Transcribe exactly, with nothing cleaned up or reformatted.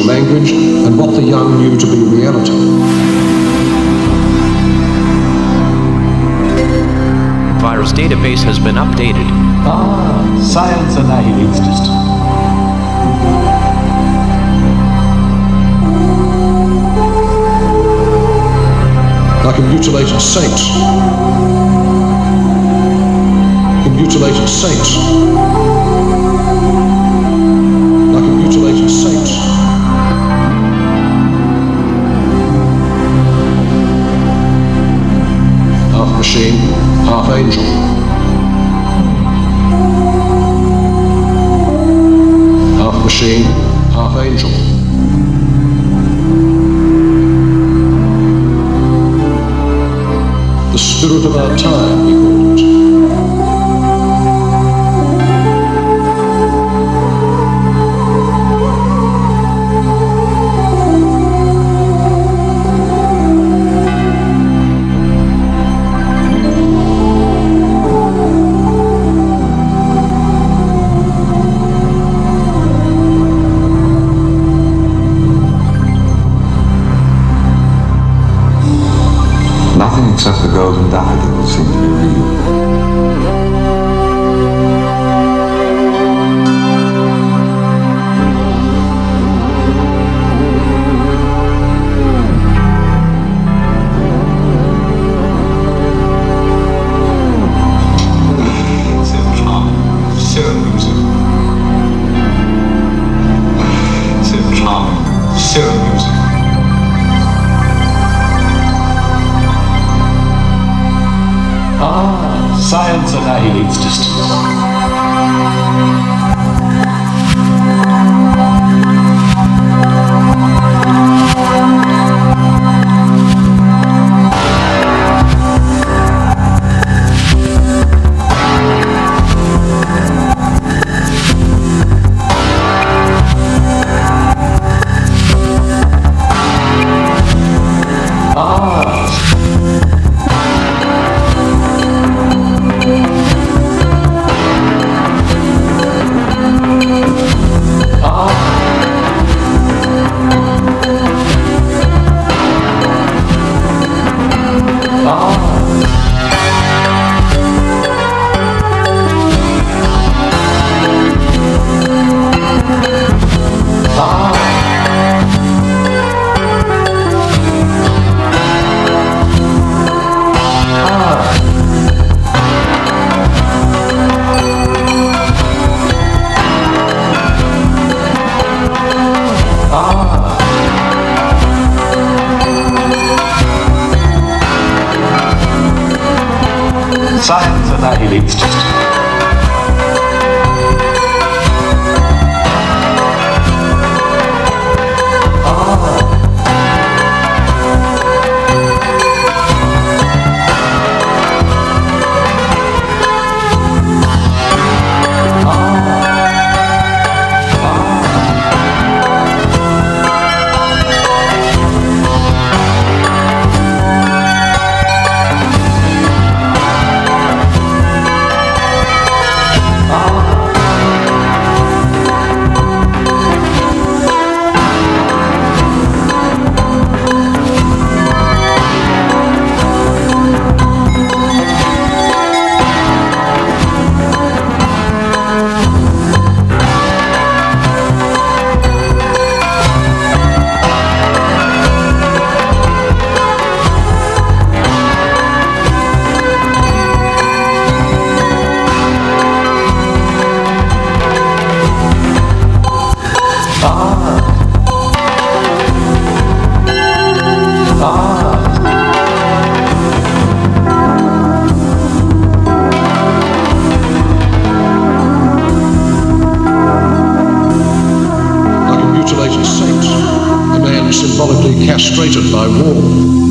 language and what the young knew to be reality. Virus database has been updated. Ah, science annihilates. Like a mutilated saint. A mutilated saint. Like a mutilated saint. Half machine, half angel. Half machine, half angel. The spirit of our time, he called it. Nothing except the golden daffodils seem to be real. So charming, so amusing. So charming, so amusing. Ah, science annihilates distance. Science annihilates distance. Like a mutilated saint, a man symbolically castrated by war.